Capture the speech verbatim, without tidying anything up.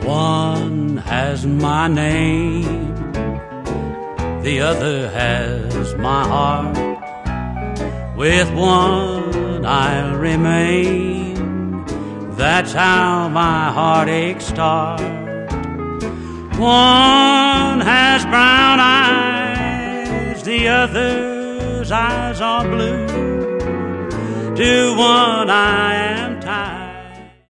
One has my name, the other has my heart. With one I'll remain, that's how my heartaches start. One has brown eyes, the other's eyes are blue. To one I am